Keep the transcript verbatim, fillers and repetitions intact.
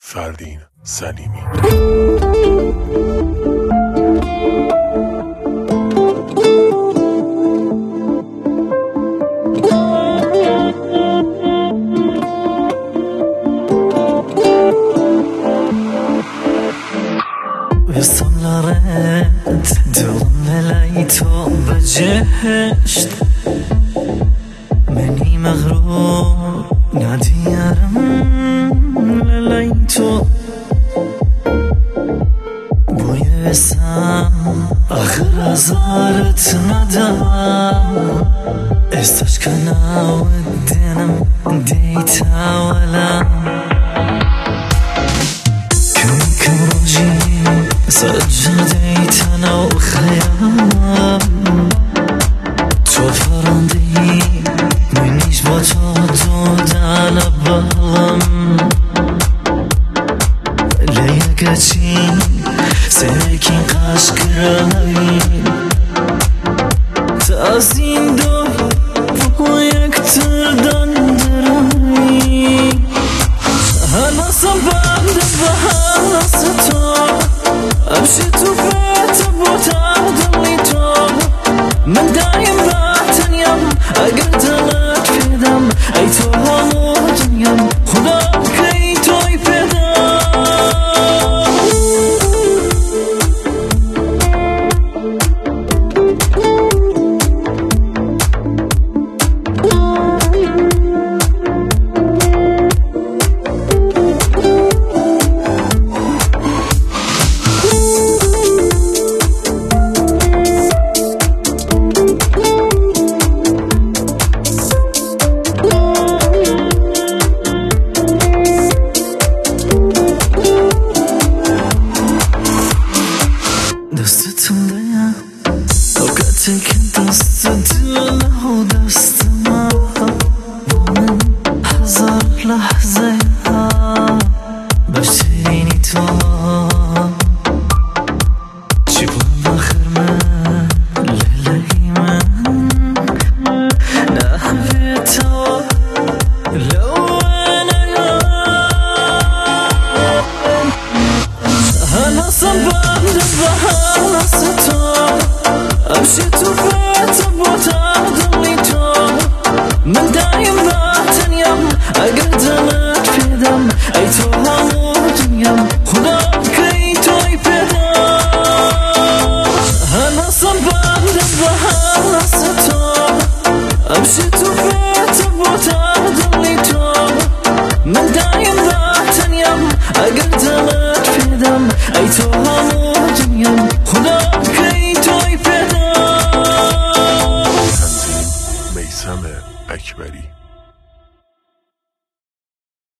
فردین سلیمی. وصلت دوم ليتو بجهشت مني مغرور نادي يارم لليتو بويا سام آخر زارت ندم استش كنا ودينم ديتا ولا سجديت أنا وخيام تو فرندي منيش بطود على بالم ليقاتين سيكين قاش كراين تأزين دو ويكتر دندرين أنا صباب دبها ستور أمشي توفيت بوتاد الليتوب من دايم بات يم أقدمك في دم أيتو هموت يم خداك أيتو يفدم كنت استدل له دست ما ومن حذر لحظة بشتريني تو جيبون آخر من للي من نحبي تو لو أنا أنا صباب دبها ستور أمشي توفيت بوتاد الليتوب من دايم بات يم أقدمك في دم أيتو هموت يم خداك أيتو يفدم أنا صباب دبها ستور أمشي توفيت بوتاد الليتوب من دايم بات يم أقدمك في دم أيتو هموت يم خداك أيتو يفدم. میثم اکبری.